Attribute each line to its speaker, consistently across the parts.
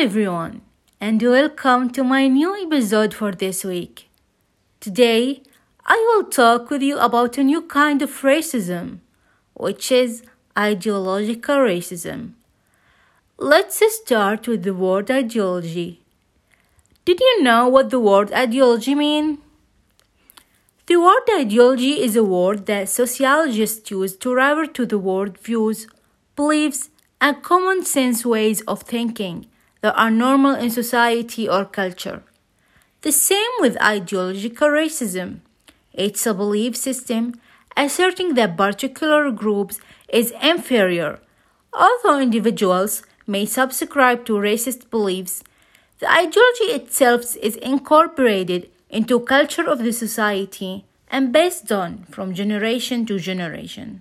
Speaker 1: everyone, and welcome to my new episode for this week. Today, I will talk with you about a new kind of racism, which is ideological racism. Let's start with the word ideology. Did you know what the word ideology means? The word ideology is a word that sociologists use to refer to the world views, beliefs, and common sense ways of thinking that are normal in society or culture. The same with ideological racism. It's a belief system asserting that particular groups is inferior. Although individuals may subscribe to racist beliefs, the ideology itself is incorporated into culture of the society and passed on from generation to generation.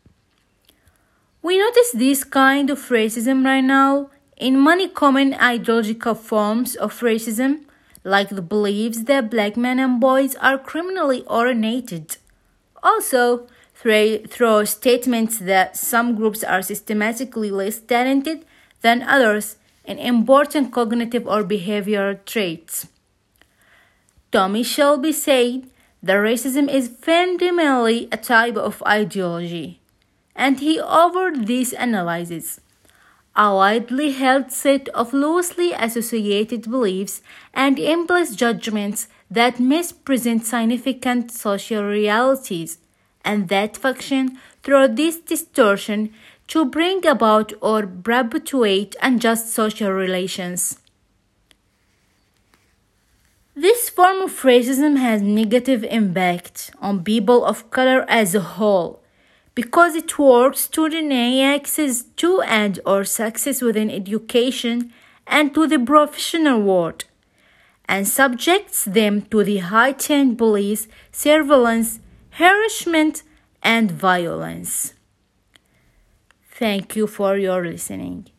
Speaker 1: We notice this kind of racism right now in many common ideological forms of racism, like the beliefs that black men and boys are criminally oriented. Also, through statements that some groups are systematically less talented than others in important cognitive or behavioral traits. Tommy Shelby said that racism is fundamentally a type of ideology, and he offered these analyses: a widely held set of loosely associated beliefs and implicit judgments that mispresent significant social realities, and that function through this distortion to bring about or perpetuate unjust social relations. This form of racism has negative impact on people of color as a whole because it works to deny access to and/or success within education and to the professional world, and subjects them to the heightened police surveillance, harassment, and violence. Thank you for your listening.